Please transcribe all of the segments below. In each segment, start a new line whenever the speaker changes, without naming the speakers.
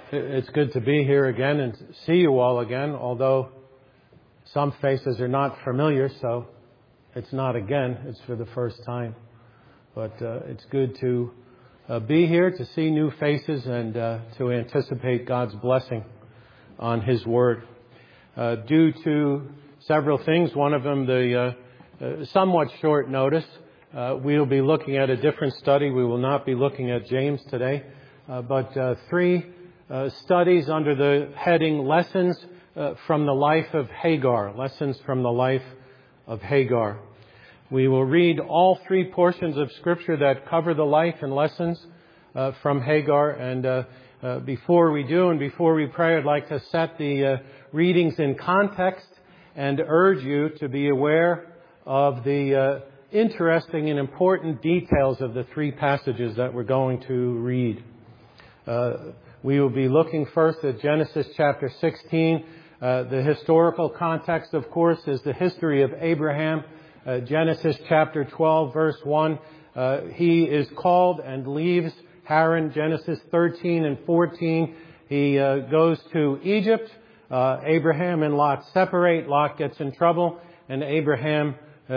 It's good to be here again and see you all again, although some faces are not familiar, so it's not again, it's for the first time. But it's good to be here, to see new faces, and to anticipate God's blessing on His Word. Due to several things, one of them the somewhat short notice, we'll be looking at a different study. We will not be looking at James today, but three studies under the heading Lessons from the Life of Hagar. Lessons from the Life of Hagar. We will read all three portions of Scripture that cover the life and lessons from Hagar. And before we do and before we pray, I'd like to set the readings in context and urge you to be aware of the interesting and important details of the three passages that we're going to read. We will be looking first at Genesis chapter 16. The historical context, of course, is the history of Abraham. Genesis chapter 12, verse 1. He is called and leaves Haran. Genesis 13 and 14. He goes to Egypt. Abraham and Lot separate. Lot gets in trouble, and Abraham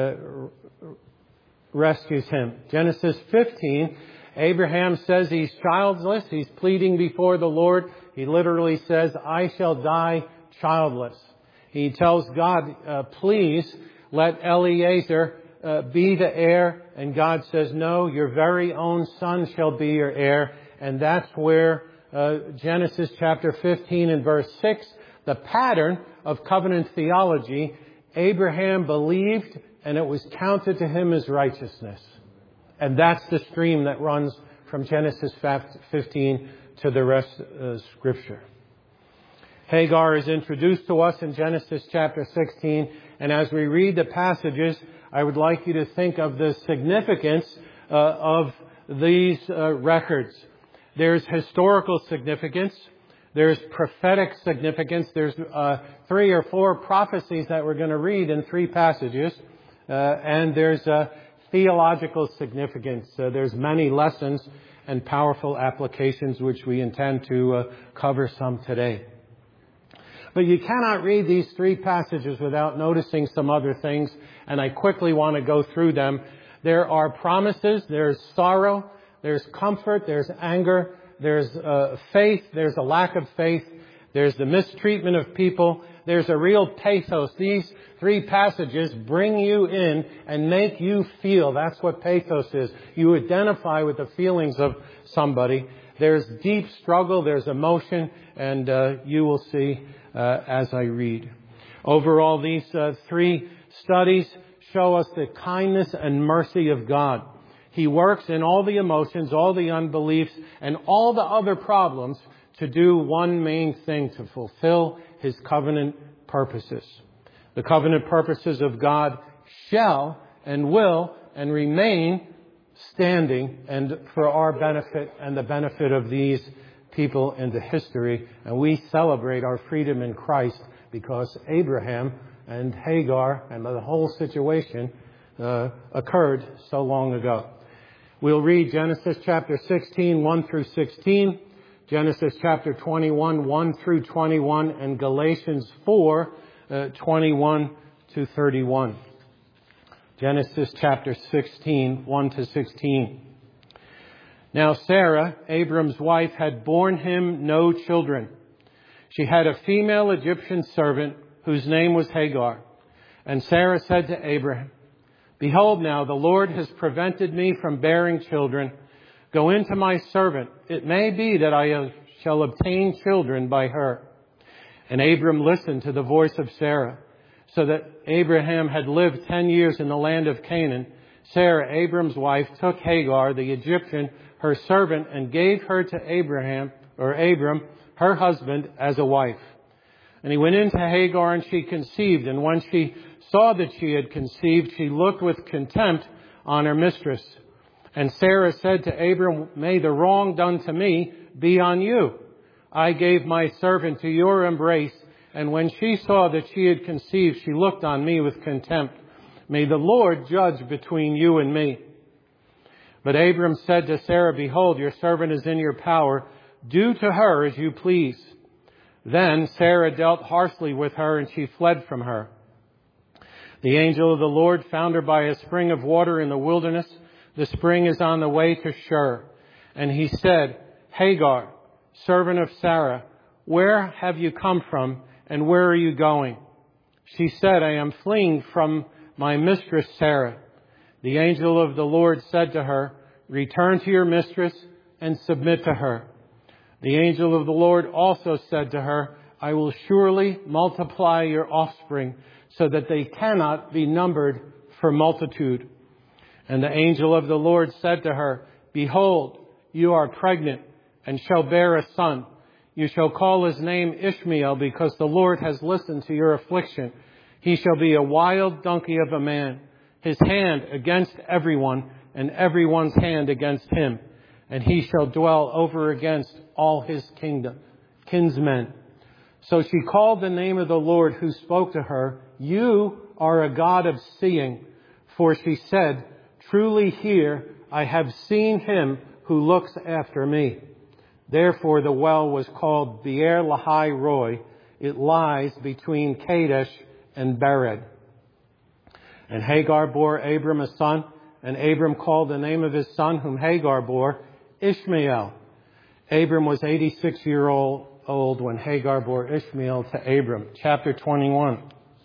rescues him. Genesis 15. Abraham says he's childless. He's pleading before the Lord. He literally says, I shall die childless. He tells God, please let Eliezer be the heir. And God says, no, your very own son shall be your heir. And that's where Genesis chapter 15 and verse 6, the pattern of covenant theology, Abraham believed and it was counted to him as righteousness. And that's the stream that runs from Genesis 15 to the rest of Scripture. Hagar is introduced to us in Genesis chapter 16. And as we read the passages, I would like you to think of the significance of these records. There's historical significance. There's prophetic significance. There's 3 or 4 prophecies that we're going to read in 3 passages. And there's theological significance. There's many lessons and powerful applications which we intend to cover some today. But you cannot read these 3 passages without noticing some other things, and I quickly want to go through them. There are promises, there's sorrow, there's comfort, there's anger, there's faith, there's a lack of faith, there's the mistreatment of people, there's a real pathos. These 3 passages bring you in and make you feel. That's what pathos is. You identify with the feelings of somebody. There's deep struggle, there's emotion, and you will see as I read. Overall, these 3 studies show us the kindness and mercy of God. He works in all the emotions, all the unbeliefs, and all the other problems to do one main thing, to fulfill His covenant purposes. The covenant purposes of God shall and will and remain standing and for our benefit and the benefit of these people into history. And we celebrate our freedom in Christ because Abraham and Hagar and the whole situation occurred so long ago. We'll read Genesis chapter 16, 1 through 16, Genesis chapter 21, 1 through 21, and Galatians 4, 21 to 31. Genesis chapter 16, 1 to 16. Now Sarah, Abram's wife, had borne him no children. She had a female Egyptian servant whose name was Hagar. And Sarah said to Abraham, Behold now, the Lord has prevented me from bearing children. Go into my servant. It may be that I shall obtain children by her. And Abram listened to the voice of Sarah. So that Abraham had lived 10 years in the land of Canaan, Sarah, Abram's wife, took Hagar, the Egyptian, her servant, and gave her to Abram, her husband, as a wife. And he went into Hagar, and she conceived. And when she saw that she had conceived, she looked with contempt on her mistress. And Sarah said to Abram, May the wrong done to me be on you. I gave my servant to your embrace, and when she saw that she had conceived, she looked on me with contempt. May the Lord judge between you and me. But Abram said to Sarah, Behold, your servant is in your power. do to her as you please." Then Sarah dealt harshly with her, and she fled from her. The angel of the Lord found her by a spring of water in the wilderness. The spring is on the way to Shur. And he said, "Hagar, servant of Sarah, where have you come from, and where are you going?" She said, "I am fleeing from my mistress Sarah." The angel of the Lord said to her, "Return to your mistress and submit to her." The angel of the Lord also said to her, "I will surely multiply your offspring so that they cannot be numbered for multitude." And the angel of the Lord said to her, "Behold, you are pregnant and shall bear a son. You shall call his name Ishmael, because the Lord has listened to your affliction. He shall be a wild donkey of a man, his hand against everyone, and everyone's hand against him. And he shall dwell over against all his kinsmen." So she called the name of the Lord who spoke to her, "You are a God of seeing." For she said, "Truly here I have seen him who looks after me." Therefore the well was called Beer Lahai Roi. It lies between Kadesh and Bered. And Hagar bore Abram a son, and Abram called the name of his son whom Hagar bore Ishmael. Abram was 86 years old when Hagar bore Ishmael to Abram. Chapter 21.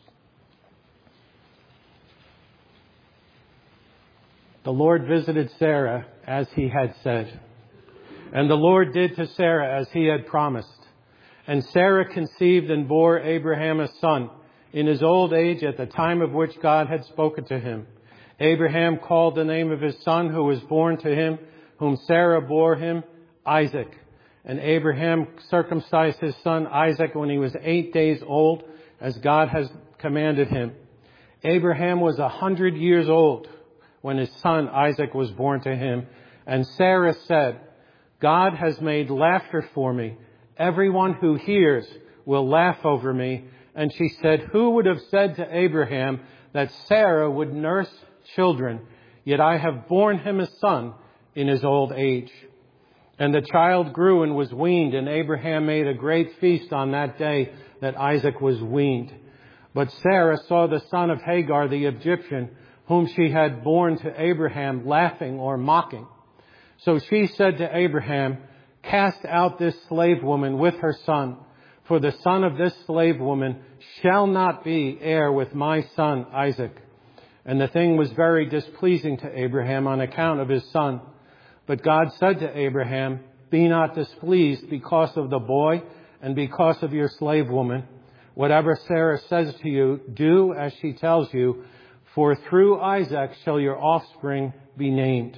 The Lord visited Sarah as he had said. And the Lord did to Sarah as he had promised. And Sarah conceived and bore Abraham a son in his old age at the time of which God had spoken to him. Abraham called the name of his son who was born to him, whom Sarah bore him, Isaac. And Abraham circumcised his son Isaac when he was 8 days old, as God has commanded him. Abraham was 100 years old when his son Isaac was born to him. And Sarah said, "God has made laughter for me. Everyone who hears will laugh over me." And she said, "Who would have said to Abraham that Sarah would nurse children? Yet I have borne him a son in his old age." And the child grew and was weaned, and Abraham made a great feast on that day that Isaac was weaned. But Sarah saw the son of Hagar the Egyptian, whom she had borne to Abraham, laughing or mocking. So she said to Abraham, "Cast out this slave woman with her son, for the son of this slave woman shall not be heir with my son Isaac." And the thing was very displeasing to Abraham on account of his son. But God said to Abraham, "Be not displeased because of the boy and because of your slave woman. Whatever Sarah says to you, do as she tells you, for through Isaac shall your offspring be named.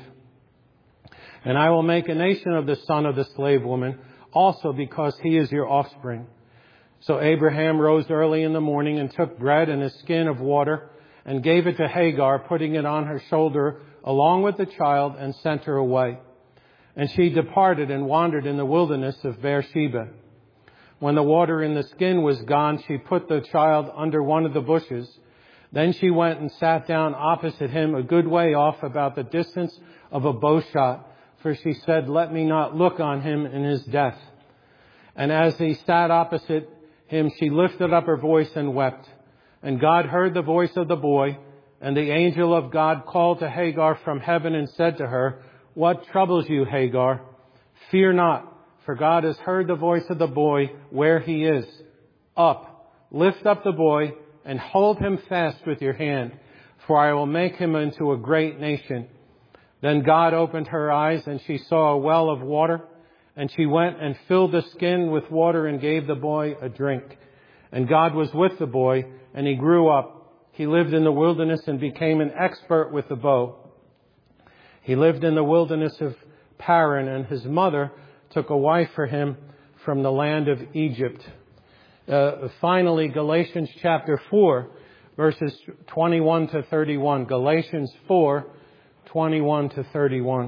And I will make a nation of the son of the slave woman, also because he is your offspring." So Abraham rose early in the morning and took bread and a skin of water and gave it to Hagar, putting it on her shoulder along with the child, and sent her away. And she departed and wandered in the wilderness of Beersheba. When the water in the skin was gone, she put the child under one of the bushes. Then she went and sat down opposite him a good way off, about the distance of a bow shot. For she said, "Let me not look on him in his death." And as he sat opposite him, she lifted up her voice and wept. And God heard the voice of the boy. And the angel of God called to Hagar from heaven and said to her, "What troubles you, Hagar? Fear not, for God has heard the voice of the boy where he is. Up, lift up the boy and hold him fast with your hand, for I will make him into a great nation." Then God opened her eyes, and she saw a well of water. And she went and filled the skin with water and gave the boy a drink. And God was with the boy, and he grew up. He lived in the wilderness and became an expert with the bow. He lived in the wilderness of Paran, and his mother took a wife for him from the land of Egypt. Finally, Galatians chapter 4, verses 21 to 31. Galatians 4, 21 to 31.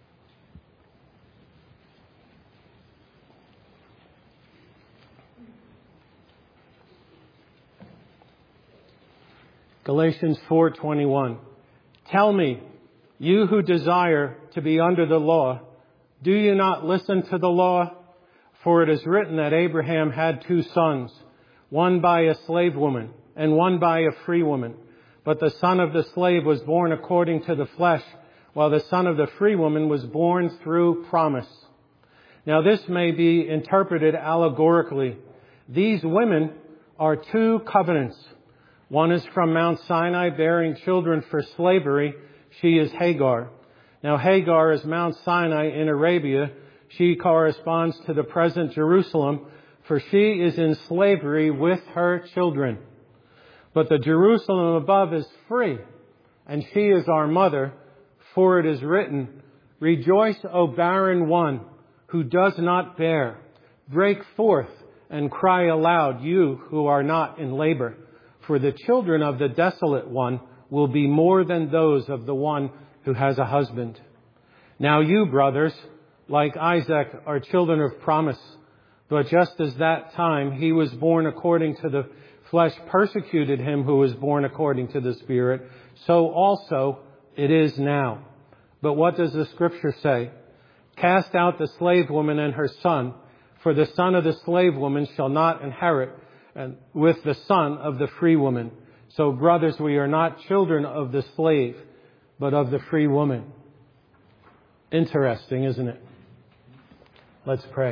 Galatians 4:21. Tell me, you who desire to be under the law, do you not listen to the law? For it is written that Abraham had 2 sons, one by a slave woman and one by a free woman. But the son of the slave was born according to the flesh, while the son of the free woman was born through promise. Now this may be interpreted allegorically. These women are 2 covenants. One is from Mount Sinai, bearing children for slavery. She is Hagar. Now Hagar is Mount Sinai in Arabia. She corresponds to the present Jerusalem, for she is in slavery with her children. But the Jerusalem above is free, and she is our mother, for it is written, Rejoice, O barren one who does not bear. Break forth and cry aloud, you who are not in labor. For the children of the desolate one will be more than those of the one who has a husband. Now you, brothers, like Isaac, are children of promise. But just as that time he was born according to the flesh persecuted him who was born according to the Spirit, so also it is now. But what does the Scripture say? Cast out the slave woman and her son, for the son of the slave woman shall not inherit with the son of the free woman. So, brothers, we are not children of the slave, but of the free woman. Interesting, isn't it? Let's pray.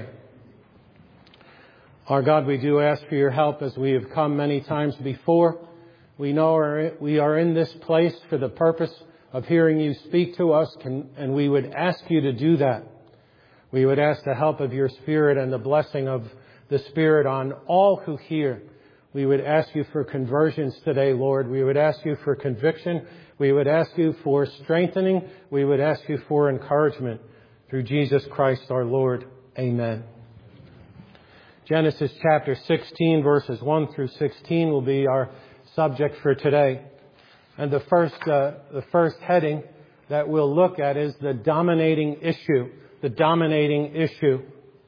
Our God, we do ask for your help as we have come many times before. We know we are in this place for the purpose of hearing you speak to us, and we would ask you to do that. We would ask the help of your Spirit and the blessing of the Spirit on all who hear. We would ask you for conversions today, Lord. We would ask you for conviction. We would ask you for strengthening. We would ask you for encouragement. Through Jesus Christ our Lord. Amen. Genesis chapter 16, verses 1 through 16 will be our subject for today. And the first heading that we'll look at is the dominating issue. The dominating issue.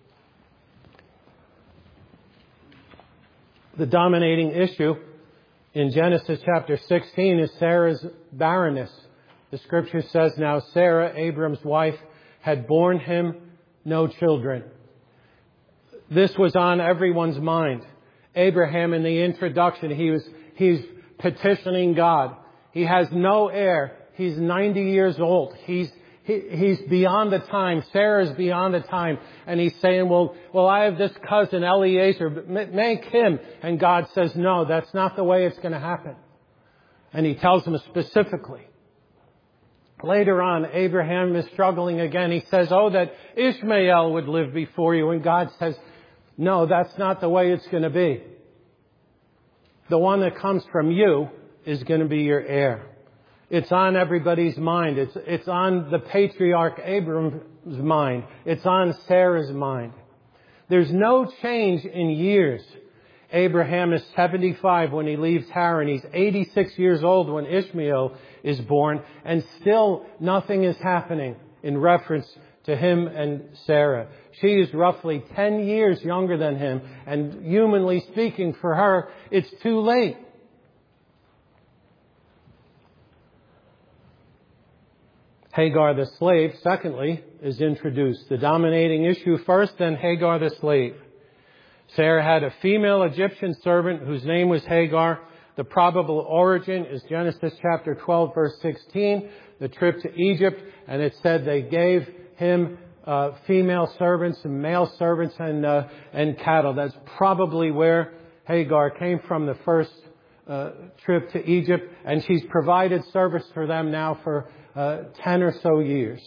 The dominating issue in Genesis chapter 16 is Sarah's barrenness. The Scripture says, now Sarah, Abram's wife, had borne him no children. This was on everyone's mind. Abraham, in the introduction, he's petitioning God. He has no heir. He's 90 years old. He's beyond the time. Sarah's beyond the time. And he's saying, well, I have this cousin, Eliezer, make him. And God says, no, that's not the way it's going to happen. And he tells him specifically. Later on, Abraham is struggling again. He says, that Ishmael would live before you. And God says, no, that's not the way it's going to be. The one that comes from you is going to be your heir. It's on everybody's mind. It's on the patriarch Abram's mind. It's on Sarah's mind. There's no change in years. Abraham is 75 when he leaves Haran. He's 86 years old when Ishmael is born. And still nothing is happening in reference to him and Sarah. She is roughly 10 years younger than him. And humanly speaking, for her, it's too late. Hagar the slave, secondly, is introduced. The dominating issue first, then Hagar the slave. Sarah had a female Egyptian servant whose name was Hagar. The probable origin is Genesis chapter 12, verse 16, the trip to Egypt. And it said they gave him female servants and male servants and cattle. That's probably where Hagar came from, the first trip to Egypt. And she's provided service for them now for 10 or so years.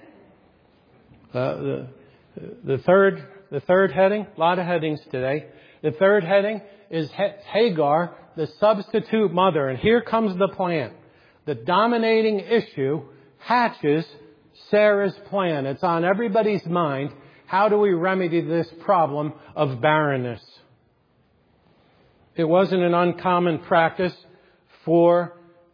The third heading, a lot of headings today. The third heading is Hagar, the substitute mother. And here comes the plan. The dominating issue hatches Sarah's plan. It's on everybody's mind. How do we remedy this problem of barrenness? It wasn't an uncommon practice for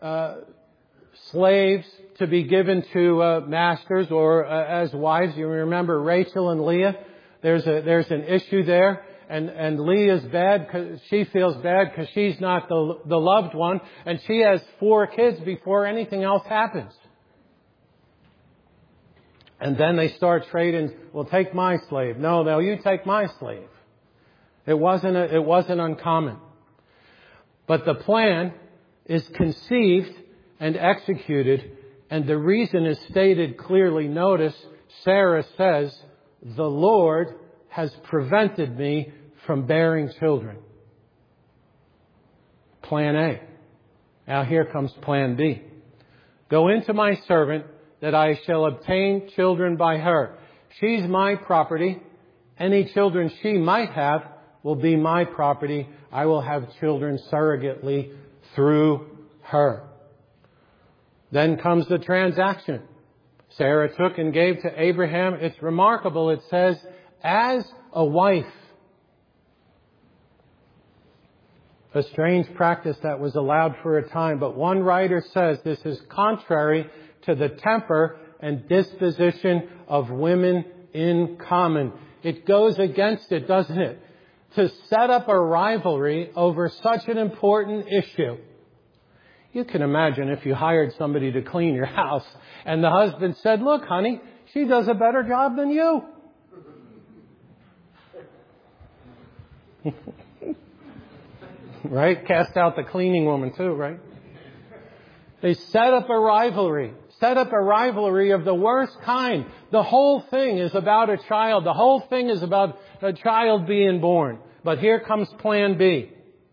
slaves to be given to masters or as wives. You remember Rachel and Leah. There's an issue there, and Leah's bad because she feels bad because she's not the loved one, and she has 4 kids before anything else happens. And then they start trading, well, take my slave. No, you take my slave. It wasn't uncommon. But the plan is conceived and executed, and the reason is stated clearly. Notice, Sarah says, the Lord has prevented me from bearing children. Plan A. Now here comes plan B. Go into my servant, that I shall obtain children by her. She's my property. Any children she might have will be my property. I will have children surrogately through her. Then comes the transaction. Sarah took and gave to Abraham. It's remarkable. It says, as a wife. A strange practice that was allowed for a time. But one writer says this is contrary to the temper and disposition of women in common. It goes against it, doesn't it? To set up a rivalry over such an important issue. You can imagine if you hired somebody to clean your house and the husband said, look, honey, she does a better job than you. Right? Cast out the cleaning woman too, right? They set up a rivalry. Set up a rivalry of the worst kind. The whole thing is about a child. The whole thing is about a child being born. But here comes plan B.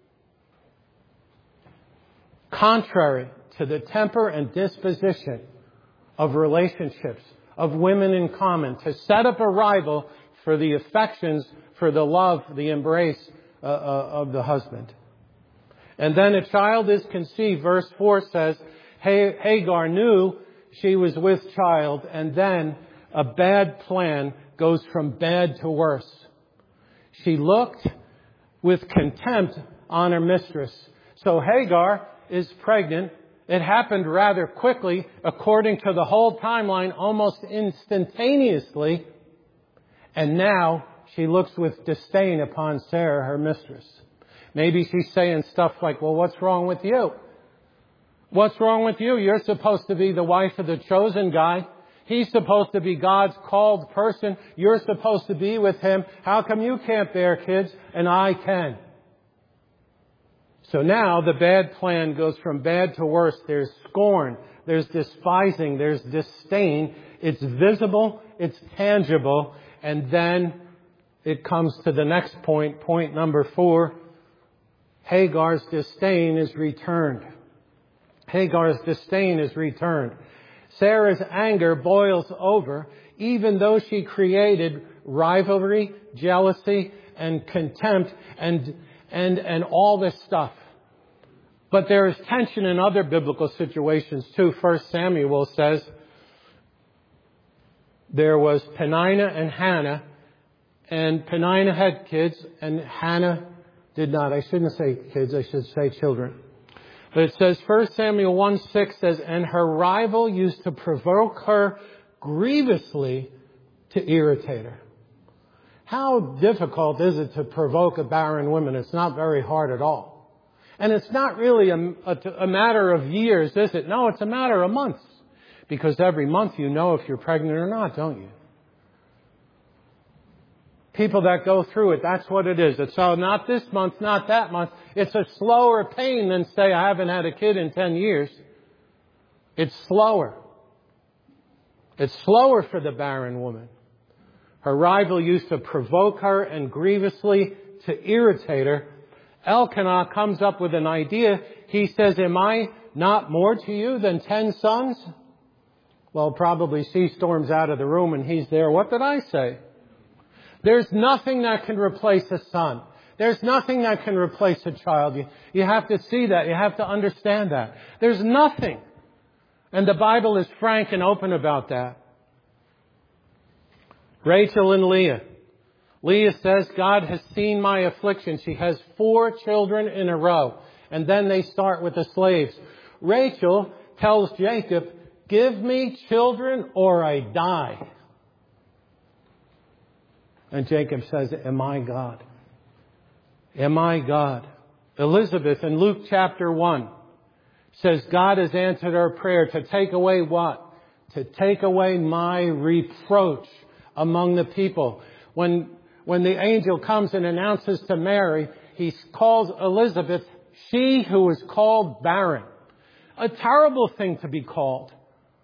Contrary to the temper and disposition of relationships, of women in common, to set up a rival for the affections, for the love, the embrace of the husband. And then a child is conceived. Verse 4 says, Hagar knew she was with child, and then a bad plan goes from bad to worse. She looked with contempt on her mistress. So Hagar is pregnant. It happened rather quickly, according to the whole timeline, almost instantaneously. And now she looks with disdain upon Sarah, her mistress. Maybe she's saying stuff like, well, what's wrong with you? What's wrong with you? You're supposed to be the wife of the chosen guy. He's supposed to be God's called person. You're supposed to be with him. How come you can't bear kids and I can? So now the bad plan goes from bad to worse. There's scorn. There's despising. There's disdain. It's visible. It's tangible. And then it comes to the next point. Point number 4. Hagar's disdain is returned. Hagar's disdain is returned. Sarah's anger boils over, even though she created rivalry, jealousy, and contempt, and all this stuff. But there is tension in other biblical situations too. 1 Samuel says there was Peninnah and Hannah, and Peninnah had kids, and Hannah did not. I shouldn't say kids, I should say children. But it says, 1 Samuel 1:6 says, and her rival used to provoke her grievously to irritate her. How difficult is it to provoke a barren woman? It's not very hard at all. And it's not really a matter of years, is it? No, it's a matter of months. Because every month you know if you're pregnant or not, don't you? People that go through it, that's what it is. It's not this month, not that month. It's a slower pain than say, I haven't had a kid in 10 years. It's slower. It's slower for the barren woman. Her rival used to provoke her and grievously to irritate her. Elkanah comes up with an idea. He says, am I not more to you than 10 sons? Well, probably she storms out of the room and he's there. What did I say? There's nothing that can replace a son. There's nothing that can replace a child. You have to see that. You have to understand that. There's nothing. And the Bible is frank and open about that. Rachel and Leah. Leah says, God has seen my affliction. She has 4 children in a row. And then they start with the slaves. Rachel tells Jacob, give me children or I die. And Jacob says, am I God? Am I God? Elizabeth in Luke chapter 1 says God has answered our prayer to take away what? to take away my reproach among the people. When the angel comes and announces to Mary, he calls Elizabeth, she who is called barren. A terrible thing to be called.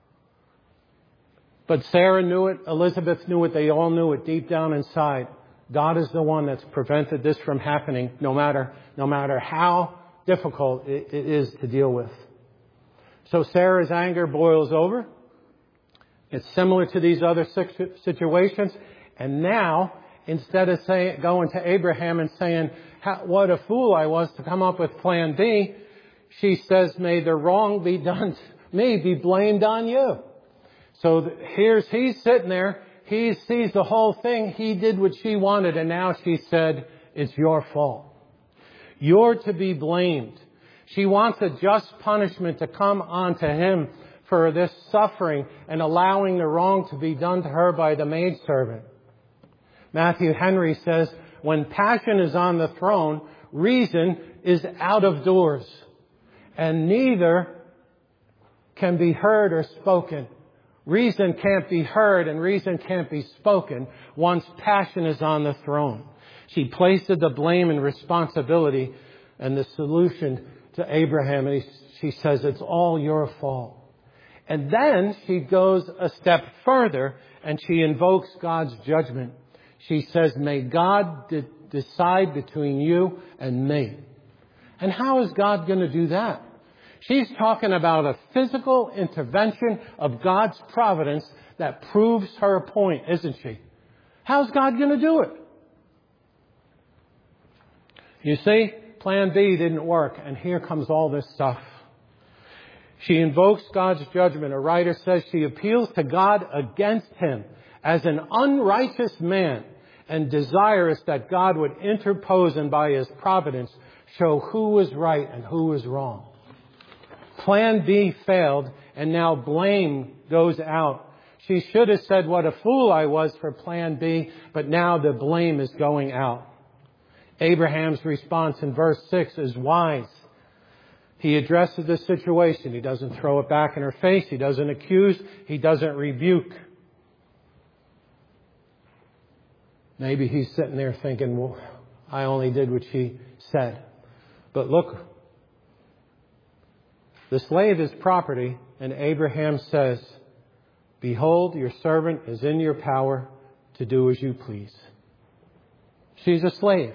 But Sarah knew it, Elizabeth knew it, they all knew it deep down inside. God is the one that's prevented this from happening, no matter how difficult it is to deal with. So Sarah's anger boils over. It's similar to these other situations. And now, instead of going to Abraham and saying, what a fool I was to come up with plan B, she says, may the wrong be done to me be blamed on you. So he's sitting there. He sees the whole thing. He did what she wanted. And now she said, it's your fault. You're to be blamed. She wants a just punishment to come onto him for this suffering and allowing the wrong to be done to her by the maidservant. Matthew Henry says, when passion is on the throne, reason is out of doors. And neither can be heard or spoken. Reason can't be heard and reason can't be spoken once passion is on the throne. She places the blame and responsibility and the solution to Abraham. And she says, it's all your fault. And then she goes a step further and she invokes God's judgment. She says, may God decide between you and me. And how is God going to do that? She's talking about a physical intervention of God's providence that proves her point, isn't she? How's God going to do it? You see, plan B didn't work, and here comes all this stuff. She invokes God's judgment. A writer says she appeals to God against him as an unrighteous man and desirous that God would interpose and by his providence show who was right and who was wrong. Plan B failed, and now blame goes out. She should have said what a fool I was for plan B, but now the blame is going out. Abraham's response in verse 6 is wise. He addresses the situation. He doesn't throw it back in her face. He doesn't accuse. He doesn't rebuke. Maybe he's sitting there thinking, well, I only did what she said. But look, the slave is property, and Abraham says, behold, your servant is in your power to do as you please. She's a slave.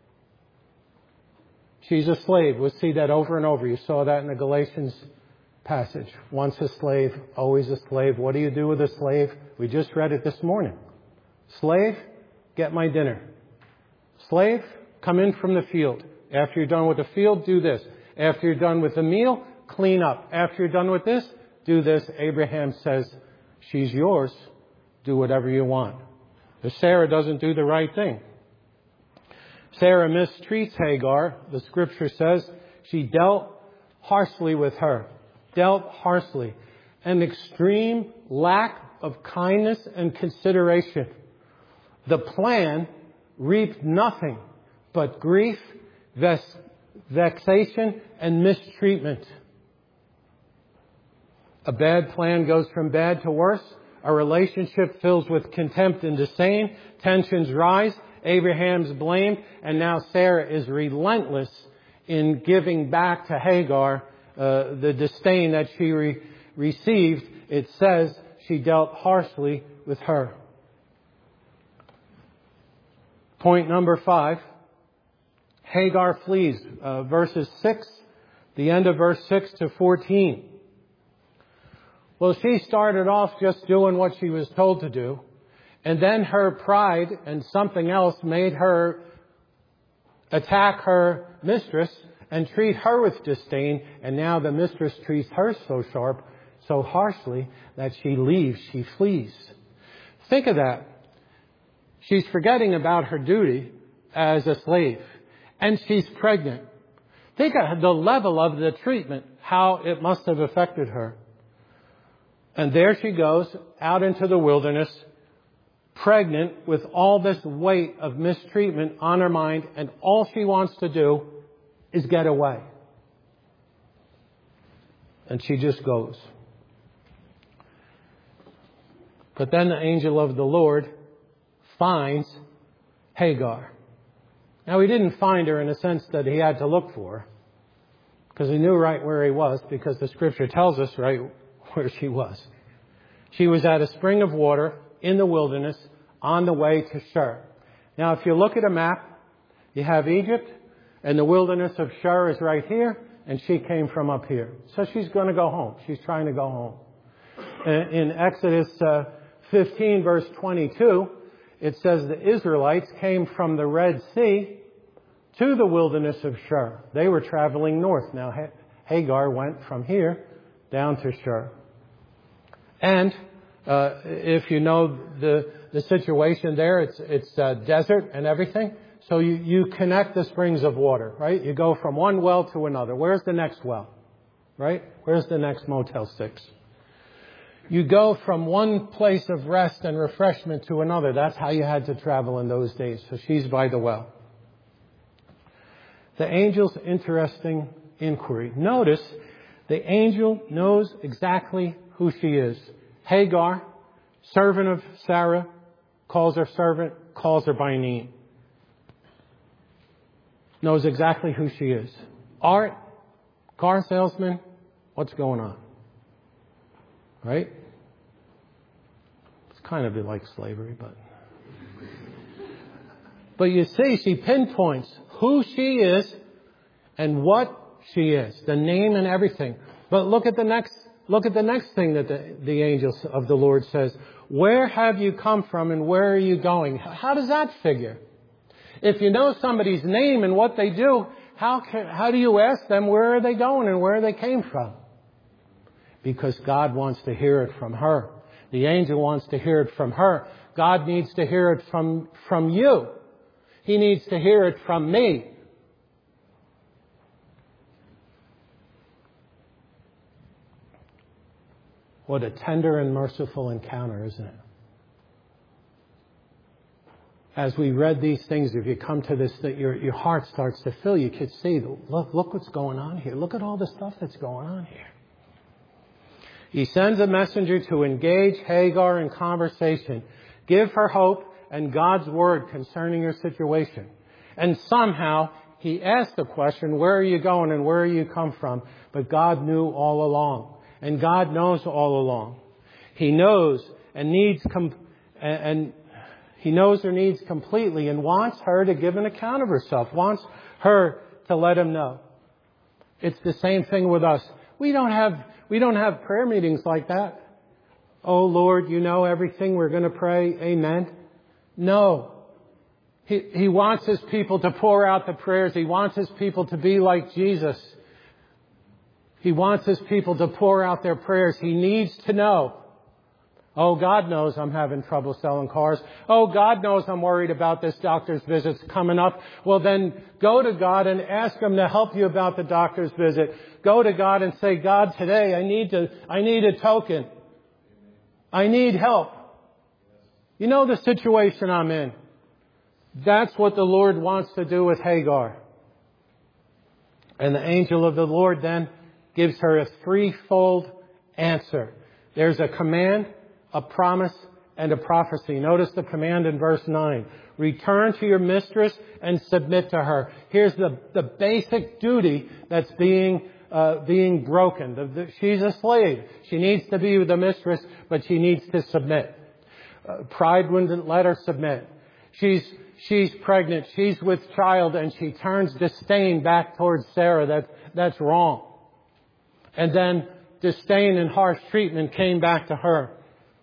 She's a slave. We'll see that over and over. You saw that in the Galatians passage. Once a slave, always a slave. What do you do with a slave? We just read it this morning. Slave, get my dinner. Slave, come in from the field. After you're done with the field, do this. After you're done with the meal, clean up. After you're done with this, do this. Abraham says, she's yours. Do whatever you want. But Sarah doesn't do the right thing. Sarah mistreats Hagar. The scripture says she dealt harshly with her. Dealt harshly. An extreme lack of kindness and consideration. The plan reaped nothing but grief, vexation, and mistreatment. A bad plan goes from bad to worse. A relationship fills with contempt and disdain. Tensions rise. Abraham's blamed. And now Sarah is relentless in giving back to Hagar the disdain that she received. It says she dealt harshly with her. Point number 5. Hagar flees. Verses 6, the end of verse 6 to 14. Well, she started off just doing what she was told to do. And then her pride and something else made her attack her mistress and treat her with disdain. And now the mistress treats her so sharp, so harshly, that she leaves, she flees. Think of that. She's forgetting about her duty as a slave. And she's pregnant. Think of the level of the treatment, how it must have affected her. And there she goes out into the wilderness, pregnant with all this weight of mistreatment on her mind, and all she wants to do is get away. And she just goes. But then the angel of the Lord finds Hagar. Now, he didn't find her in a sense that he had to look for her, because he knew right where he was, because the scripture tells us right where she was. She was at a spring of water in the wilderness on the way to Shur. Now, if you look at a map, you have Egypt, and the wilderness of Shur is right here, and she came from up here. So she's going to go home. She's trying to go home. In Exodus 15, verse 22, it says the Israelites came from the Red Sea to the wilderness of Shur. They were traveling north. Now, Hagar went from here down to Shur. And if you know the situation there, it's desert and everything. So you connect the springs of water, right? You go from one well to another. Where's the next well, right? Where's the next Motel 6? You go from one place of rest and refreshment to another. That's how you had to travel in those days. So she's by the well. The angel's interesting inquiry. Notice the angel knows exactly who she is. Hagar, servant of Sarah, calls her servant, calls her by name. Knows exactly who she is. Art, car salesman, what's going on? Right? It's kind of like slavery, but you see, she pinpoints who she is and what she is, the name and everything. But look at the next thing that the angel of the Lord says. Where have you come from and where are you going? How does that figure? If you know somebody's name and what they do, how do you ask them where are they going and where they came from? Because God wants to hear it from her. The angel wants to hear it from her. God needs to hear it from you. He needs to hear it from me. What a tender and merciful encounter, isn't it? As we read these things, if you come to this, that your heart starts to fill. You could see, look what's going on here. Look at all the stuff that's going on here. He sends a messenger to engage Hagar in conversation, give her hope and God's word concerning her situation. And somehow he asked the question, where are you going and where you come from? But God knew all along. And God knows all along. He knows and needs He knows her needs completely and wants her to give an account of herself, wants her to let him know. It's the same thing with us. We don't have prayer meetings like that. Oh Lord, you know everything. We're going to pray. Amen. No. He wants his people to pour out the prayers. He wants his people to be like Jesus. He wants his people to pour out their prayers. He needs to know. Oh, God knows I'm having trouble selling cars. Oh, God knows I'm worried about this doctor's visit's coming up. Well, then go to God and ask him to help you about the doctor's visit. Go to God and say, God, today I need a token. I need help. You know the situation I'm in. That's what the Lord wants to do with Hagar. And the angel of the Lord then gives her a threefold answer. There's a command, a promise, and a prophecy. Notice the command in verse 9. Return to your mistress and submit to her. Here's the basic duty that's being broken. She's a slave. She needs to be with the mistress, but she needs to submit. Pride wouldn't let her submit. She's pregnant. She's with child, and she turns disdain back towards Sarah. That's wrong. And then disdain and harsh treatment came back to her.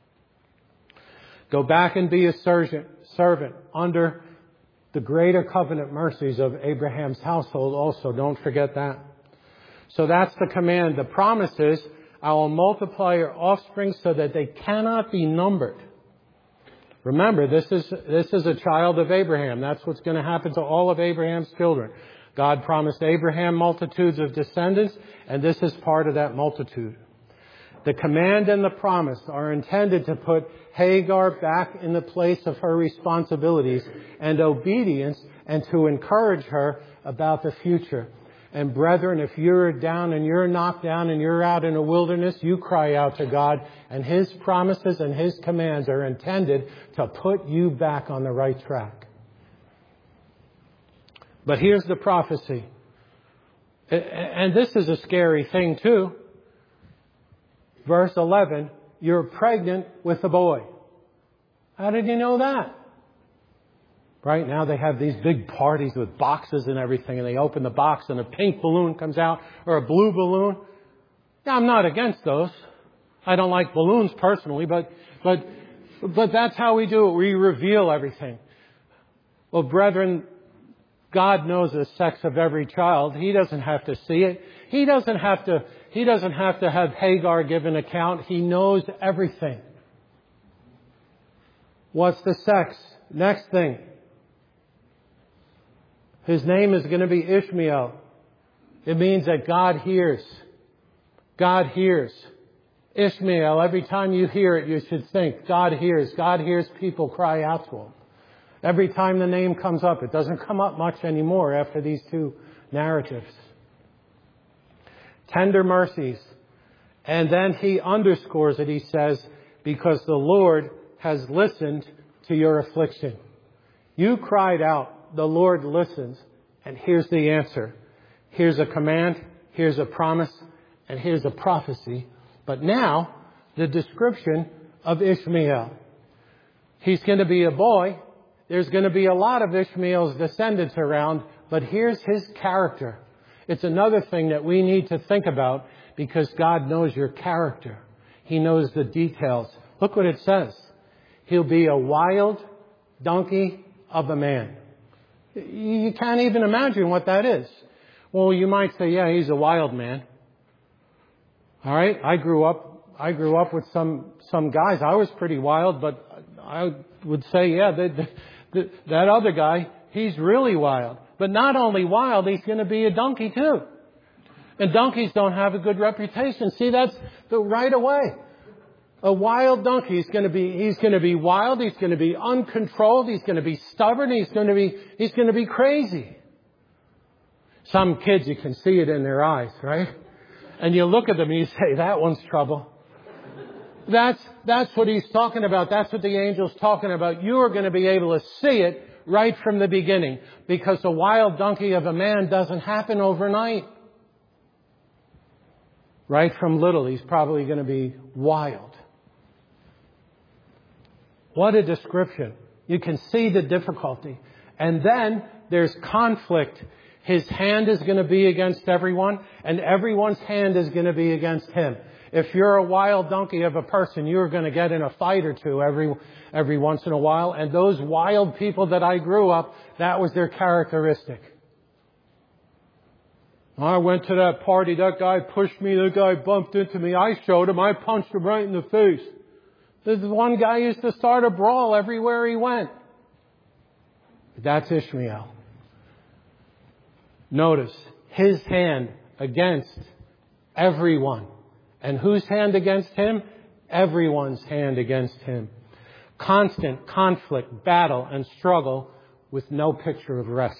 Go back and be a servant under the greater covenant mercies of Abraham's household also. Don't forget that. So that's the command. The promise is, I will multiply your offspring so that they cannot be numbered. Remember, this is a child of Abraham. That's what's going to happen to all of Abraham's children. God promised Abraham multitudes of descendants, and this is part of that multitude. The command and the promise are intended to put Hagar back in the place of her responsibilities and obedience, and to encourage her about the future. And brethren, if you're down and you're knocked down and you're out in a wilderness, you cry out to God, and His promises and His commands are intended to put you back on the right track. But here's the prophecy. And this is a scary thing too. Verse 11, you're pregnant with a boy. How did you know that? Right now they have these big parties with boxes and everything, and they open the box and a pink balloon comes out or a blue balloon. Yeah, I'm not against those. I don't like balloons personally, but that's how we do it. We reveal everything. Well, brethren, God knows the sex of every child. He doesn't have to see it. He doesn't have to have Hagar give an account. He knows everything. What's the sex? Next thing. His name is going to be Ishmael. It means that God hears. God hears. Ishmael, every time you hear it, you should think, God hears. God hears people cry out to Him. Every time the name comes up, it doesn't come up much anymore after these two narratives. Tender mercies. And then he underscores it. He says, because the Lord has listened to your affliction. You cried out, the Lord listens. And here's the answer. Here's a command, here's a promise, and here's a prophecy. But now, the description of Ishmael. He's going to be a boy. There's going to be a lot of Ishmael's descendants around, but here's his character. It's another thing that we need to think about because God knows your character. He knows the details. Look what it says. He'll be a wild donkey of a man. You can't even imagine what that is. Well, you might say, yeah, he's a wild man. All right. I grew up with some guys. I was pretty wild, but I would say, yeah, that other guy, he's really wild. But not only wild, he's going to be a donkey too. And donkeys don't have a good reputation. See, that's right away. A wild donkey, he's going to be wild, he's going to be uncontrolled, he's going to be stubborn, he's going to be crazy. Some kids, you can see it in their eyes, right? And you look at them and you say, that one's trouble. That's what he's talking about. That's what the angel's talking about. You are going to be able to see it right from the beginning. Because a wild donkey of a man doesn't happen overnight. Right from little, he's probably going to be wild. What a description. You can see the difficulty. And then there's conflict. His hand is going to be against everyone, and everyone's hand is going to be against him. If you're a wild donkey of a person, you're going to get in a fight or two every once in a while. And those wild people that I grew up, that was their characteristic. I went to that party, that guy pushed me, that guy bumped into me, I showed him, I punched him right in the face. This one guy used to start a brawl everywhere he went. That's Ishmael. Notice, his hand against everyone. And whose hand against him? Everyone's hand against him. Constant conflict, battle, and struggle with no picture of rest.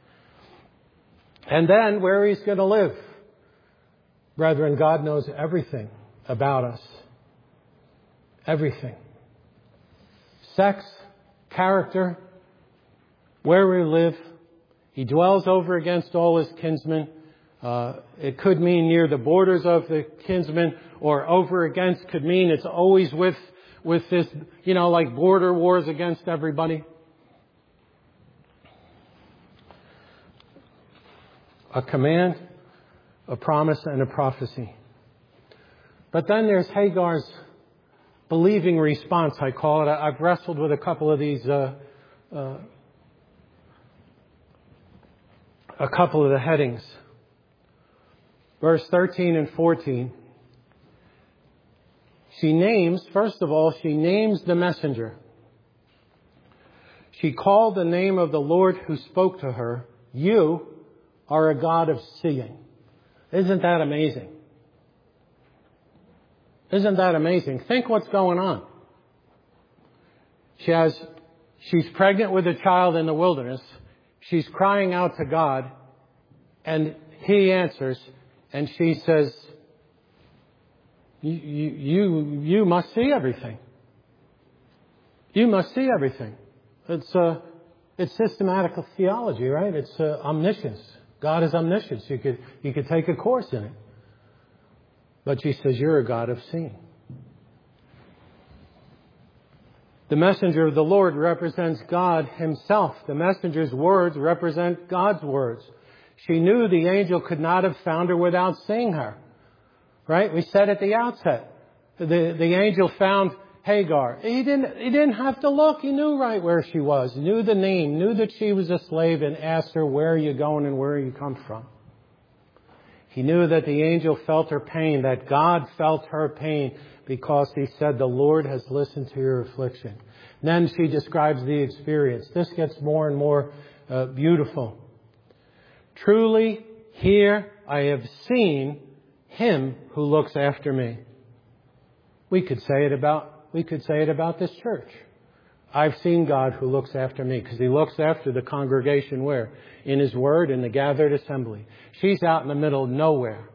And then where he's going to live. Brethren, God knows everything about us. Everything. Sex, character, where we live. He dwells over against all his kinsmen. It could mean near the borders of the kinsmen, or over against could mean it's always with this, like border wars against everybody. A command, a promise, and a prophecy. But then there's Hagar's believing response, I call it. I've wrestled with a couple of these, a couple of the headings. Verse 13 and 14. First of all, she names the messenger. She called the name of the Lord who spoke to her. You are a God of seeing. Isn't that amazing? Isn't that amazing? Think what's going on. She's pregnant with a child in the wilderness. She's crying out to God. And he answers, and she says, you must see everything. You must see everything. It's systematic theology, right? It's omniscience. God is omniscience. You could take a course in it. But she says, you're a God of seeing. The messenger of the Lord represents God himself. The messenger's words represent God's words. She knew the angel could not have found her without seeing her. Right? We said at the outset, the angel found Hagar. He didn't have to look. He knew right where she was, knew the name, knew that she was a slave, and asked her, where are you going and where you come from? He knew that the angel felt her pain, that God felt her pain, because he said, the Lord has listened to your affliction. Then she describes the experience. This gets more and more beautiful. Truly, here I have seen him who looks after me. We could say it about this church. I've seen God who looks after me, because he looks after the congregation where? In his word, in the gathered assembly. She's out in the middle of nowhere.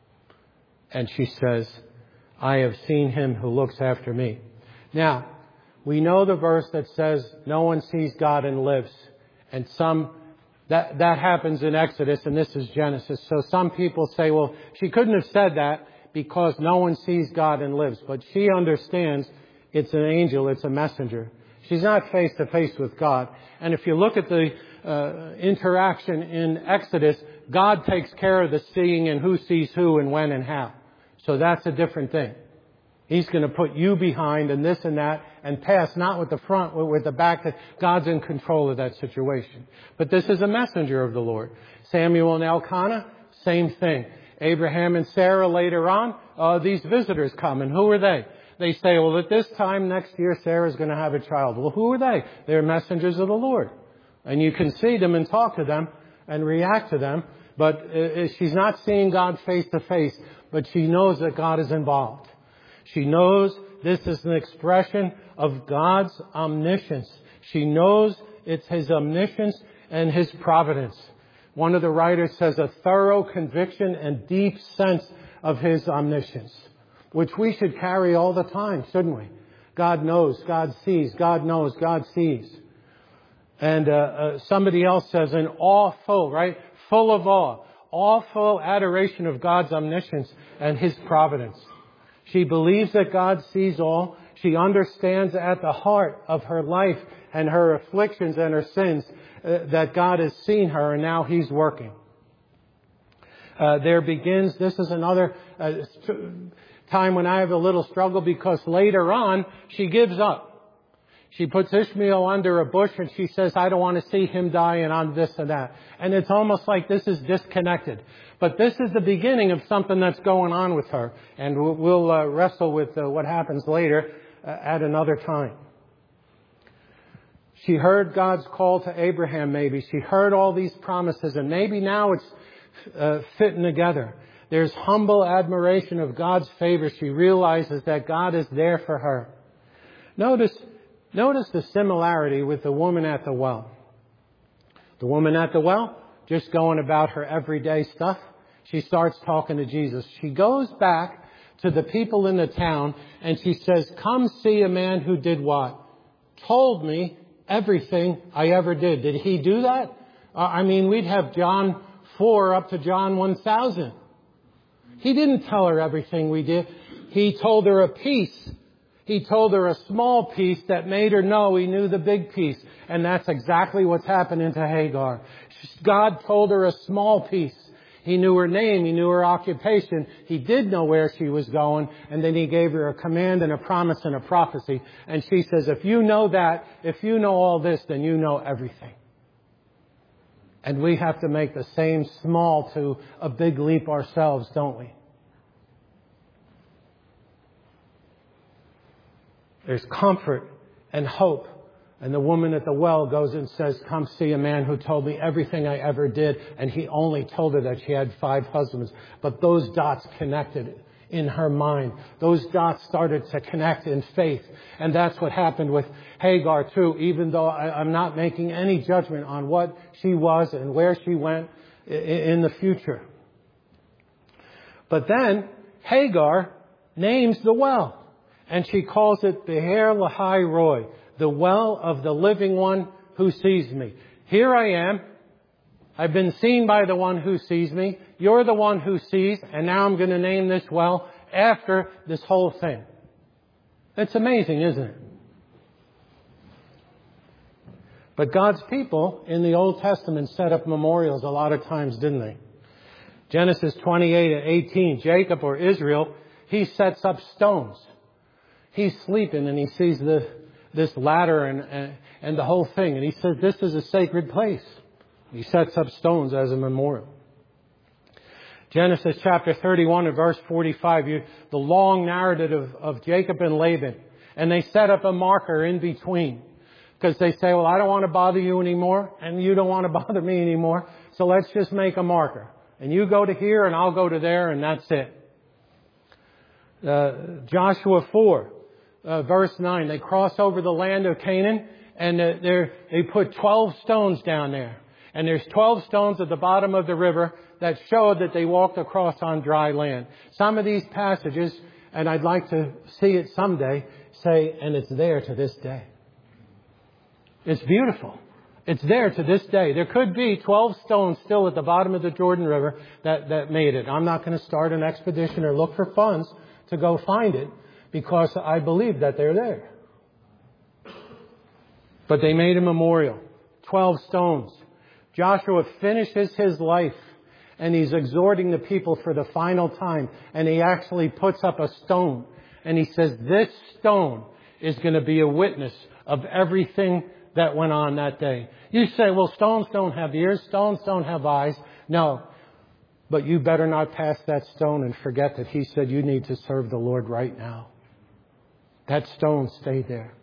And she says, I have seen him who looks after me. Now, we know the verse that says, no one sees God and lives. And that happens in Exodus, and this is Genesis. So some people say, well, she couldn't have said that because no one sees God and lives. But she understands it's an angel, it's a messenger. She's not face to face with God. And if you look at the interaction in Exodus, God takes care of the seeing and who sees who and when and how. So that's a different thing. He's going to put you behind and this and that and pass, not with the front, but with the back. That God's in control of that situation. But this is a messenger of the Lord. Samuel and Elkanah, same thing. Abraham and Sarah later on, these visitors come. And who are they? They say, well, at this time next year, Sarah's going to have a child. Well, who are they? They're messengers of the Lord. And you can see them and talk to them and react to them. But she's not seeing God face to face, but she knows that God is involved. She knows this is an expression of God's omniscience. She knows it's his omniscience and his providence. One of the writers says a thorough conviction and deep sense of his omniscience, which we should carry all the time, shouldn't we? God knows, God sees, God knows, God sees. And somebody else says an awful, right? Full of awe. Awful adoration of God's omniscience and his providence. She believes that God sees all. She understands at the heart of her life and her afflictions and her sins that God has seen her and now he's working. This is another time when I have a little struggle, because later on she gives up. She puts Ishmael under a bush and she says, I don't want to see him die and I'm this and that. And it's almost like this is disconnected. But this is the beginning of something that's going on with her. And we'll wrestle with what happens later at another time. She heard God's call to Abraham maybe. She heard all these promises, and maybe now it's fitting together. There's humble admiration of God's favor. She realizes that God is there for her. Notice the similarity with the woman at the well. The woman at the well, just going about her everyday stuff. She starts talking to Jesus. She goes back to the people in the town and she says, come see a man who did what? Told me everything I ever did. Did he do that? We'd have John 4 up to John 1000. He didn't tell her everything we did. He told her a piece. He told her a small piece that made her know he knew the big piece. And that's exactly what's happening to Hagar. God told her a small piece. He knew her name. He knew her occupation. He did know where she was going. And then he gave her a command and a promise and a prophecy. And she says, if you know that, if you know all this, then you know everything. And we have to make the same small to a big leap ourselves, don't we? There's comfort and hope. And the woman at the well goes and says, come see a man who told me everything I ever did. And he only told her that she had 5 husbands. But those dots connected in her mind. Those dots started to connect in faith. And that's what happened with Hagar too, even though I'm not making any judgment on what she was and where she went in the future. But then Hagar names the well. And she calls it Be'er Lahai Roi, the well of the living one who sees me. Here I am. I've been seen by the one who sees me. You're the one who sees. And now I'm going to name this well after this whole thing. It's amazing, isn't it? But God's people in the Old Testament set up memorials a lot of times, didn't they? Genesis 28:18, Jacob or Israel, he sets up stones. He's sleeping and he sees this ladder and the whole thing. And he says, this is a sacred place. He sets up stones as a memorial. Genesis chapter 31 and verse 45, the long narrative of Jacob and Laban. And they set up a marker in between. Because they say, well, I don't want to bother you anymore, and you don't want to bother me anymore, so let's just make a marker. And you go to here, and I'll go to there, and that's it. Joshua 4, verse 9, they cross over the land of Canaan, and they put 12 stones down there. And there's 12 stones at the bottom of the river that show that they walked across on dry land. Some of these passages, and I'd like to see it someday, say, and it's there to this day. It's beautiful. It's there to this day. There could be 12 stones still at the bottom of the Jordan River that made it. I'm not going to start an expedition or look for funds to go find it because I believe that they're there. But they made a memorial. 12 stones. Joshua finishes his life and he's exhorting the people for the final time. And he actually puts up a stone. And he says, this stone is going to be a witness of everything that went on that day. You say, well, stones don't have ears, stones don't have eyes. No, but you better not pass that stone and forget that he said you need to serve the Lord right now. That stone stayed there.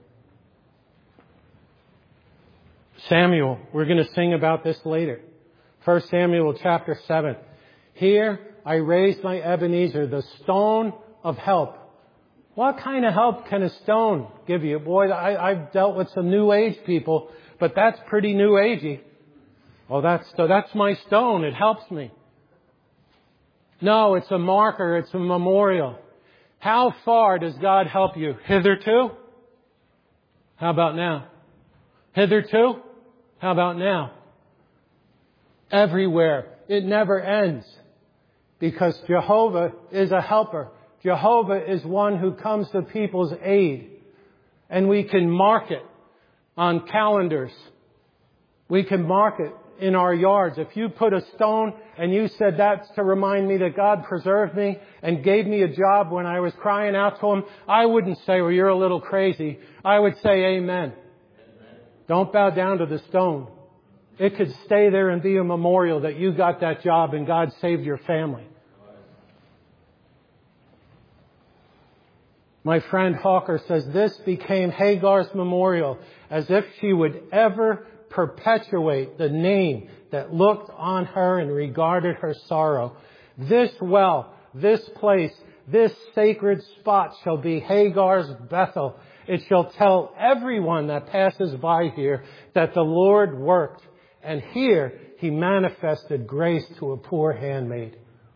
Samuel, we're going to sing about this later. 1 Samuel chapter 7. Here I raised my Ebenezer, the stone of help. What kind of help can a stone give you? Boy, I've dealt with some New Age people, but that's pretty New Agey. Oh, that's my stone. It helps me. No, it's a marker. It's a memorial. How far does God help you? Hitherto? How about now? Hitherto? How about now? Everywhere. It never ends. Because Jehovah is a helper. Jehovah is one who comes to people's aid. And we can mark it on calendars. We can mark it in our yards. If you put a stone and you said that's to remind me that God preserved me and gave me a job when I was crying out to Him, I wouldn't say, well, you're a little crazy. I would say amen. Don't bow down to the stone. It could stay there and be a memorial that you got that job and God saved your family. My friend Hawker says this became Hagar's memorial as if she would ever perpetuate the name that looked on her and regarded her sorrow. This well, this place, this sacred spot shall be Hagar's Bethel. It shall tell everyone that passes by here that the Lord worked. And here He manifested grace to a poor handmaid.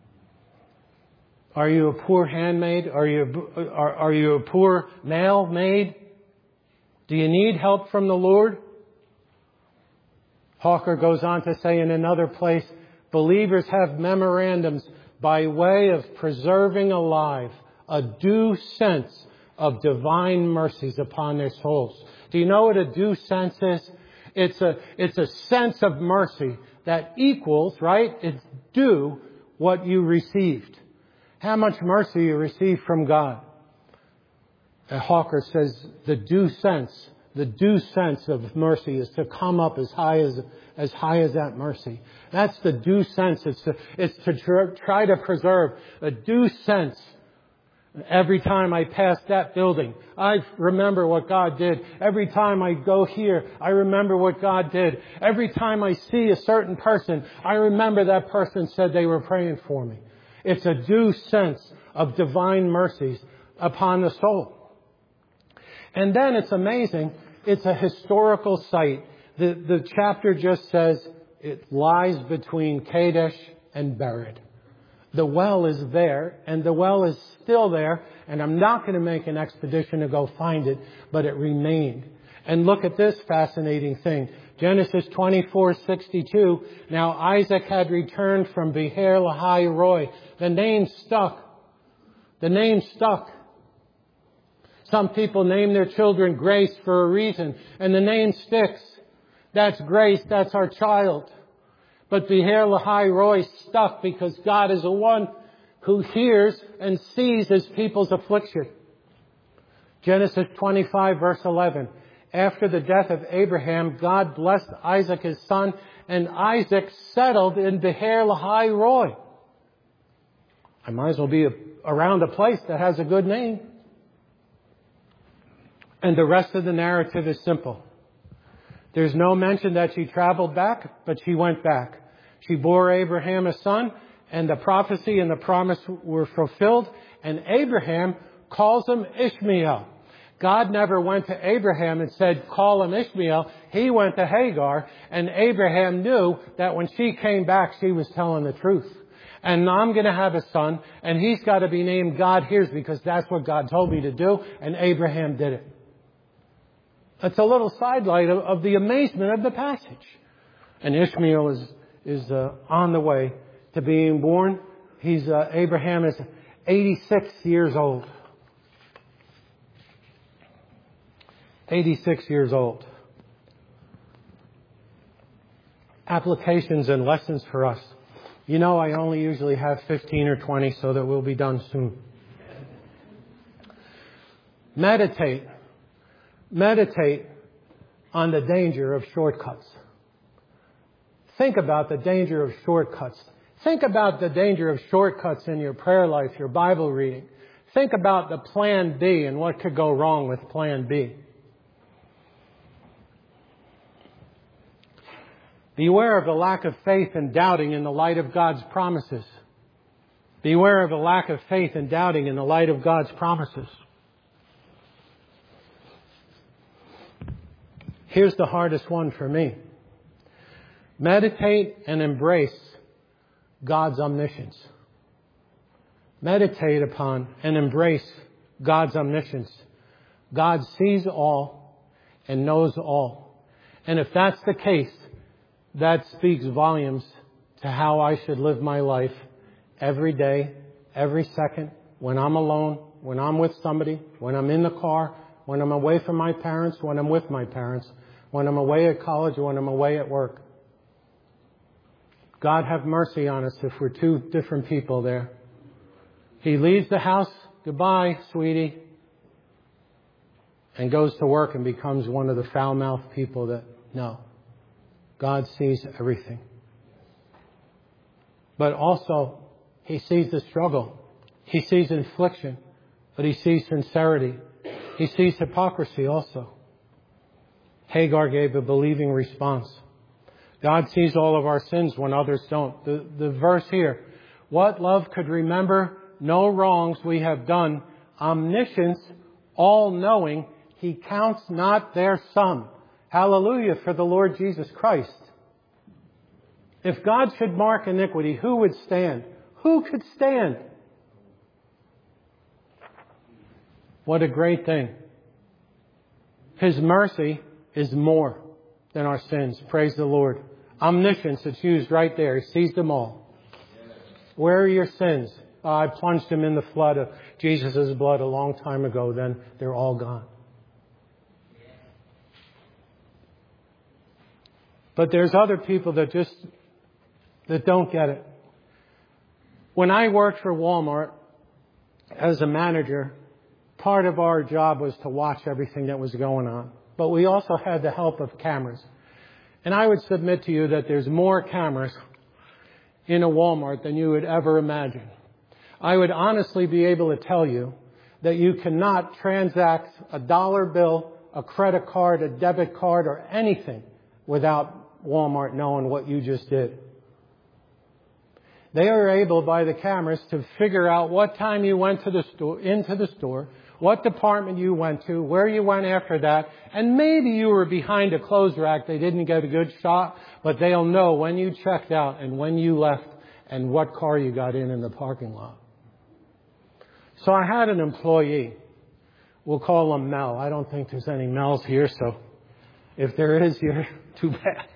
Are you a poor handmaid? Are you a poor male maid? Do you need help from the Lord? Hawker goes on to say in another place, believers have memorandums by way of preserving alive a due sense of divine mercies upon their souls. Do you know what a due sense is? It's a sense of mercy that equals, right? It's due what you received. How much mercy you receive from God. Hawker says the due sense of mercy is to come up as high as that mercy. That's the due sense. It's to try to preserve a due sense. Every time I pass that building, I remember what God did. Every time I go here, I remember what God did. Every time I see a certain person, I remember that person said they were praying for me. It's a due sense of divine mercies upon the soul. And then it's amazing. It's a historical site. The chapter just says it lies between Kadesh and Bered. The well is there, and the well is still there, and I'm not going to make an expedition to go find it, but it remained. And look at this fascinating thing. Genesis 24:62. Now Isaac had returned from Beher Lahai Roi. The name stuck. The name stuck. Some people name their children Grace for a reason, and the name sticks. That's Grace, that's our child. But Beher Lahai Roi stuck because God is the one who hears and sees his people's affliction. Genesis 25 verse 11. After the death of Abraham, God blessed Isaac his son, and Isaac settled in Beher Lahai Roi. I might as well be around a place that has a good name. And the rest of the narrative is simple. There's no mention that she traveled back, but she went back. She bore Abraham a son, and the prophecy and the promise were fulfilled, and Abraham calls him Ishmael. God never went to Abraham and said, call him Ishmael. He went to Hagar, and Abraham knew that when she came back, she was telling the truth. And I'm going to have a son, and he's got to be named God Hears, because that's what God told me to do, and Abraham did it. That's a little sidelight of the amazement of the passage. And Ishmael is on the way to being born. Abraham is 86 years old. 86 years old. Applications and lessons for us. You know, I only usually have 15 or 20, so that we'll be done soon. Meditate on the danger of shortcuts. Think about the danger of shortcuts. Think about the danger of shortcuts in your prayer life, your Bible reading. Think about the plan B and what could go wrong with plan B. Beware of the lack of faith and doubting in the light of God's promises. Beware of the lack of faith and doubting in the light of God's promises. Here's the hardest one for me. Meditate and embrace God's omniscience. Meditate upon and embrace God's omniscience. God sees all and knows all. And if that's the case, that speaks volumes to how I should live my life every day, every second, when I'm alone, when I'm with somebody, when I'm in the car, when I'm away from my parents, when I'm with my parents, when I'm away at college, when I'm away at work. God have mercy on us if we're two different people there. He leaves the house, goodbye, sweetie, and goes to work and becomes one of the foul-mouthed people that, no. God sees everything. But also, He sees the struggle. He sees infliction. But He sees sincerity. He sees hypocrisy also. Hagar gave a believing response. God sees all of our sins when others don't. The verse here, what love could remember no wrongs we have done, omniscience, all-knowing, He counts not their sum. Hallelujah for the Lord Jesus Christ. If God should mark iniquity, who would stand? Who could stand? What a great thing. His mercy is more than our sins. Praise the Lord. Omniscience, it's used right there. He sees them all. Where are your sins? I plunged them in the flood of Jesus' blood a long time ago. Then they're all gone. But there's other people that don't get it. When I worked for Walmart as a manager, part of our job was to watch everything that was going on. But we also had the help of cameras. And I would submit to you that there's more cameras in a Walmart than you would ever imagine. I would honestly be able to tell you that you cannot transact a dollar bill, a credit card, a debit card, or anything without Walmart knowing what you just did. They are able, by the cameras, to figure out what time you went to the store, into the store, what department you went to, where you went after that, and maybe you were behind a clothes rack. They didn't get a good shot, but they'll know when you checked out and when you left, and what car you got in the parking lot. So I had an employee. We'll call him Mel. I don't think there's any Mels here, so if there is, you're too bad.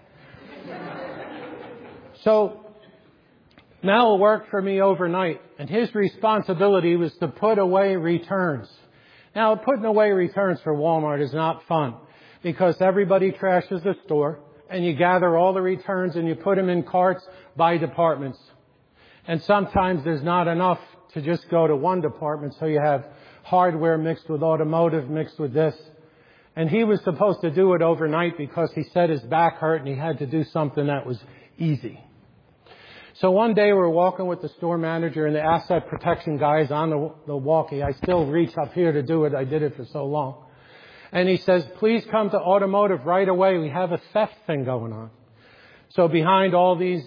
So Mel worked for me overnight, and his responsibility was to put away returns. Now, putting away returns for Walmart is not fun because everybody trashes the store, and you gather all the returns and you put them in carts by departments. And sometimes there's not enough to just go to one department, so you have hardware mixed with automotive mixed with this. And he was supposed to do it overnight because he said his back hurt and he had to do something that was easy. So one day we were walking with the store manager and the asset protection guys on the walkie. I still reach up here to do it. I did it for so long. And he says, please come to automotive right away. We have a theft thing going on. So behind all these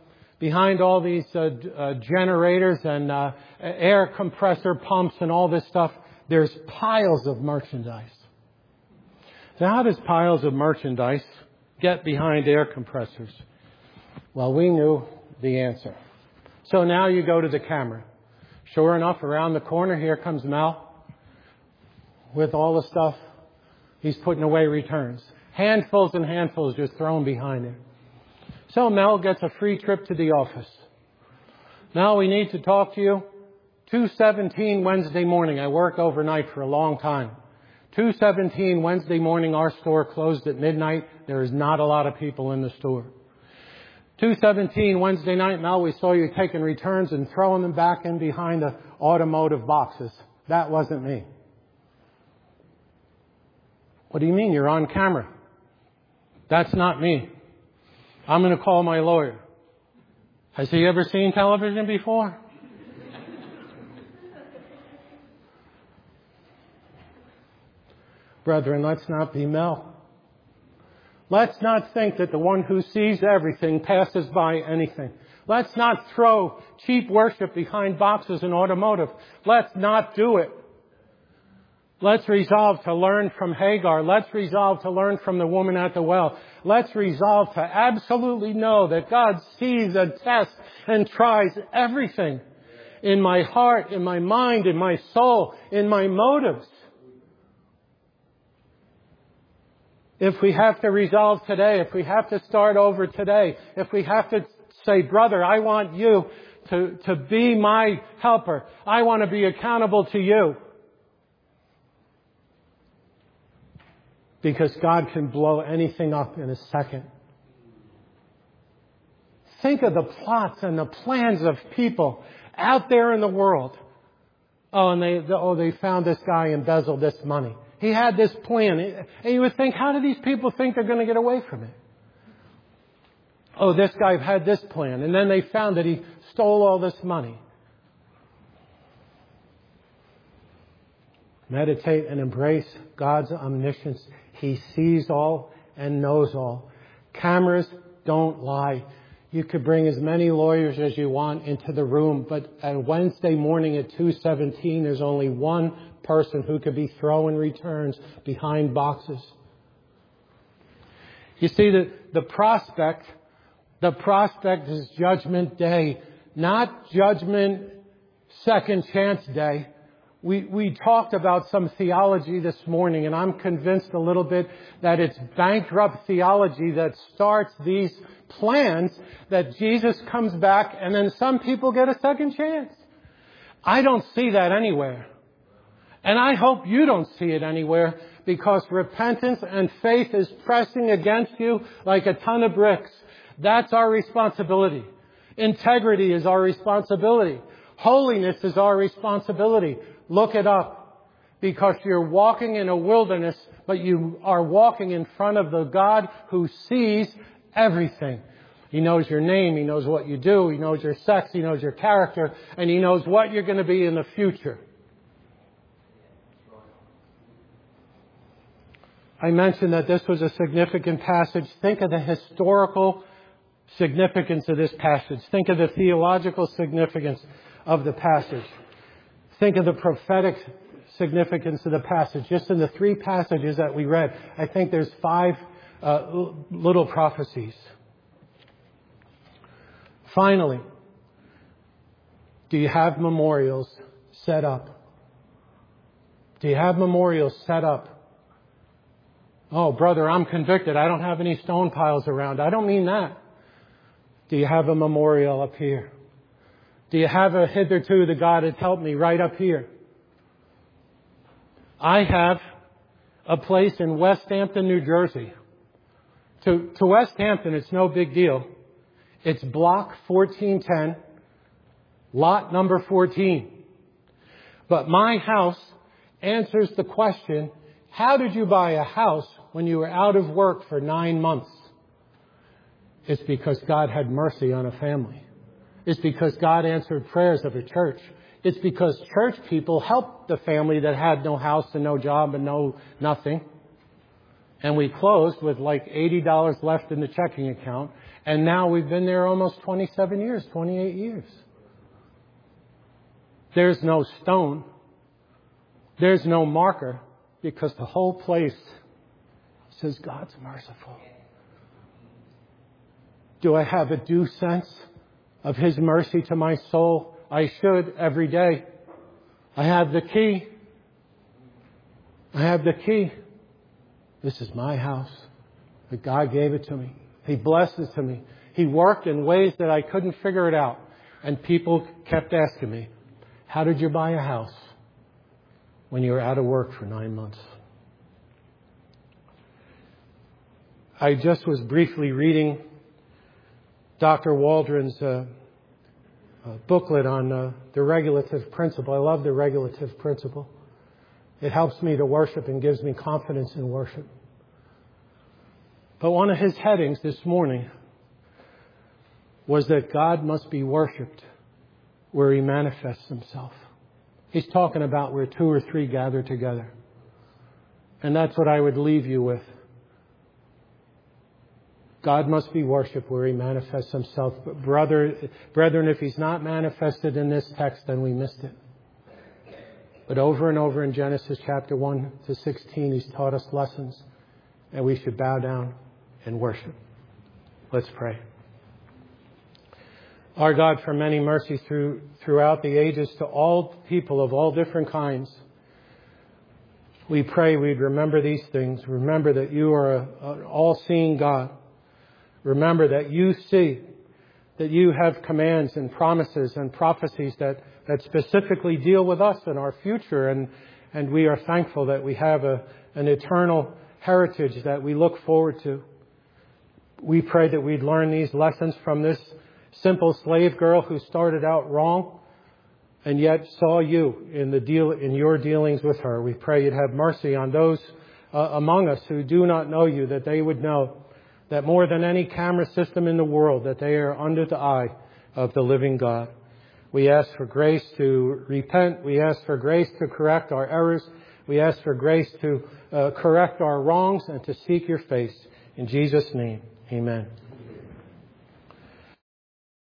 generators and air compressor pumps and all this stuff, there's piles of merchandise. So how does piles of merchandise get behind air compressors? Well, we knew the answer. So now you go to the camera. Sure enough, around the corner, here comes Mel with all the stuff. He's putting away returns. Handfuls and handfuls just thrown behind him. So Mel gets a free trip to the office. Mel, we need to talk to you. 2:17 Wednesday morning. I work overnight for a long time. 2:17 Wednesday morning, our store closed at midnight. There is not a lot of people in the store. 2:17 Wednesday night, Mel, we saw you taking returns and throwing them back in behind the automotive boxes. That wasn't me. What do you mean? You're on camera. That's not me. I'm going to call my lawyer. Has he ever seen television before? Brethren, let's not be Mel. Let's not think that the one who sees everything passes by anything. Let's not throw cheap worship behind boxes in automotive. Let's not do it. Let's resolve to learn from Hagar. Let's resolve to learn from the woman at the well. Let's resolve to absolutely know that God sees and tests and tries everything in my heart, in my mind, in my soul, in my motives. If we have to resolve today, if we have to start over today, if we have to say, brother, I want you to be my helper. I want to be accountable to you. Because God can blow anything up in a second. Think of the plots and the plans of people out there in the world. They found this guy embezzled this money. He had this plan. And you would think, how do these people think they're going to get away from it? Oh, this guy had this plan. And then they found that he stole all this money. Meditate and embrace God's omniscience. He sees all and knows all. Cameras don't lie. You could bring as many lawyers as you want into the room, but on Wednesday morning at 2:17, there's only one person who could be throwing returns behind boxes. You see, the prospect is Judgment Day, not Judgment Second Chance Day. We talked about some theology this morning, and I'm convinced a little bit that it's bankrupt theology that starts these plans that Jesus comes back and then some people get a second chance. I don't see that anywhere. And I hope you don't see it anywhere, because repentance and faith is pressing against you like a ton of bricks. That's our responsibility. Integrity is our responsibility. Holiness is our responsibility. Look it up, because you're walking in a wilderness, but you are walking in front of the God who sees everything. He knows your name. He knows what you do. He knows your sex. He knows your character. And He knows what you're going to be in the future. I mentioned that this was a significant passage. Think of the historical significance of this passage. Think of the theological significance of the passage. Think of the prophetic significance of the passage. Just in the 3 passages that we read, I think there's 5 little prophecies. Finally, Do you have memorials set up? Do you have memorials set up? Oh, brother, I'm convicted. I don't have any stone piles around. I don't mean that. Do you have a memorial up here? Do you have a hitherto the God has helped me right up here? I have a place in West Hampton, New Jersey. To West Hampton, it's no big deal. It's block 1410, lot number 14. But my house answers the question, how did you buy a house when you were out of work for 9 months? It's because God had mercy on a family. It's because God answered prayers of a church. It's because church people helped the family that had no house and no job and nothing. And we closed with like $80 left in the checking account. And now we've been there almost 27 years, 28 years. There's no stone. There's no marker, because the whole place says God's merciful. Do I have a due sense of His mercy to my soul? I should every day. I have the key. I have the key. This is my house. But God gave it to me. He blessed it to me. He worked in ways that I couldn't figure it out. And people kept asking me, how did you buy a house when you were out of work for 9 months? I just was briefly reading Dr. Waldron's booklet on the regulative principle. I love the regulative principle. It helps me to worship and gives me confidence in worship. But one of his headings this morning was that God must be worshiped where He manifests Himself. He's talking about where 2 or 3 gather together. And that's what I would leave you with. God must be worshipped where He manifests Himself. But brethren, if He's not manifested in this text, then we missed it. But over and over in Genesis chapter 1 to 16, He's taught us lessons, and we should bow down and worship. Let's pray. Our God, for many mercies throughout the ages to all people of all different kinds, we pray we'd remember these things. Remember that You are an all-seeing God. Remember that You see, that You have commands and promises and prophecies that specifically deal with us and our future. And we are thankful that we have an eternal heritage that we look forward to. We pray that we'd learn these lessons from this simple slave girl who started out wrong and yet saw You in Your dealings with her. We pray You'd have mercy on those among us who do not know You, that they would know that more than any camera system in the world, that they are under the eye of the living God. We ask for grace to repent. We ask for grace to correct our errors. We ask for grace to correct our wrongs and to seek Your face. In Jesus' name, amen.